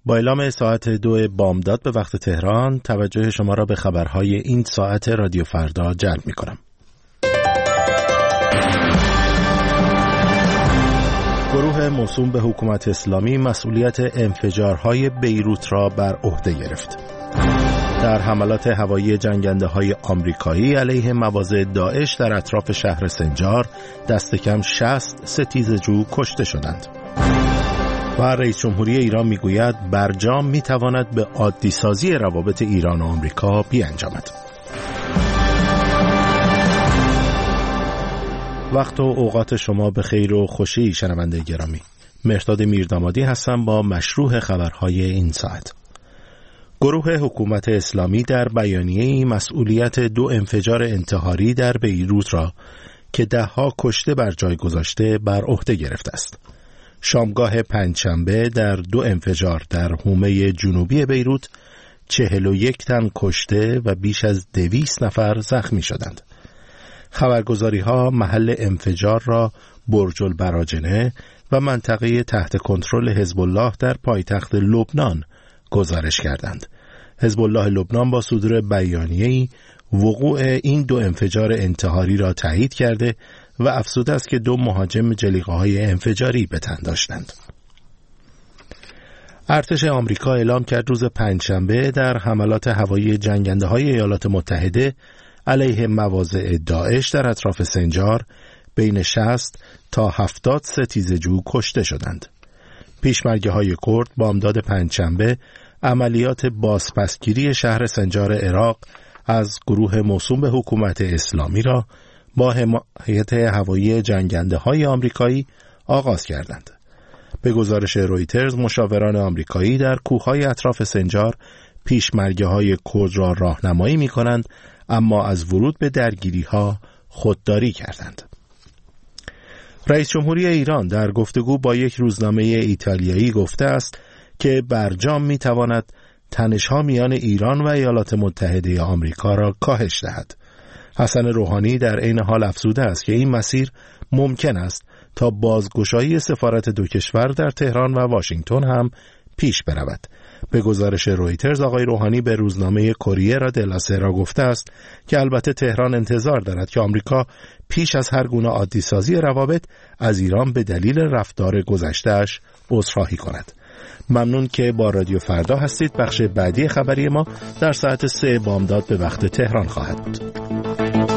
با اعلام ساعت 2 بامداد به وقت تهران توجه شما را به خبرهای این ساعت رادیو فردا جلب می کنم. گروه موسوم به حکومت اسلامی مسئولیت انفجارهای بیروت را بر عهده گرفت. در حملات هوایی جنگنده‌های آمریکایی علیه مواضع داعش در اطراف شهر سنجار دست کم 60 ستیزه‌جو کشته شدند. و رئیس جمهوری ایران میگوید برجام میتواند به عادی سازی روابط ایران و آمریکا بیانجامد. وقت و اوقات شما به خیر و خوشی شنونده گرامی. مهرداد میردامادی هستم با مشروح خبرهای این ساعت. گروه حکومت اسلامی در بیانیه‌ای مسئولیت 2 انفجار انتحاری در بیروت را که 10 کشته بر جای گذاشته بر عهده گرفته است. شامگاه پنجشنبه در 2 انفجار در حومه جنوبی بیروت 41 تن کشته و بیش از 200 نفر زخمی شدند. خبرگزاری‌ها محل انفجار را برج البراجنه و منطقه تحت کنترل حزب الله در پایتخت لبنان گزارش کردند. حزب الله لبنان با صدور بیانیه‌ای وقوع این 2 انفجار انتحاری را تایید کرده و افزوده است که 2 مهاجم جلیقه‌های انفجاری به تن داشتند. ارتش آمریکا اعلام کرد روز پنجشنبه در حملات هوایی جنگنده‌های ایالات متحده علیه مواضع داعش در اطراف سنجار بین 60 تا 70 ستیزه‌جو کشته شدند. پیشمرگه‌های کرد بامداد پنجشنبه عملیات بازپسگیری شهر سنجار عراق از گروه موسوم به حکومت اسلامی را با حمایت هوایی جنگنده‌های آمریکایی آغاز کردند. به گزارش رویترز مشاوران آمریکایی در کوههای اطراف سنجار پیشمرگه‌های کرد را راهنمایی می‌کنند، اما از ورود به درگیری‌ها خودداری کردند. رئیس جمهوری ایران در گفتگو با یک روزنامه ایتالیایی گفته است که برجام می‌تواند تنش‌ها میان ایران و ایالات متحده آمریکا را کاهش دهد. حسن روحانی در عین حال افزوده است که این مسیر ممکن است تا بازگشایی سفارت 2 کشور در تهران و واشنگتن هم پیش برود. به گزارش رویترز آقای روحانی به روزنامه کوریه دلا سرا گفته است که البته تهران انتظار دارد که آمریکا پیش از هر گونه عادی سازی روابط از ایران به دلیل رفتار گذشته‌اش عذرخواهی کند. ممنون که با رادیو فردا هستید. بخش بعدی خبری ما در ساعت 3 بامداد به وقت تهران خواهد بود.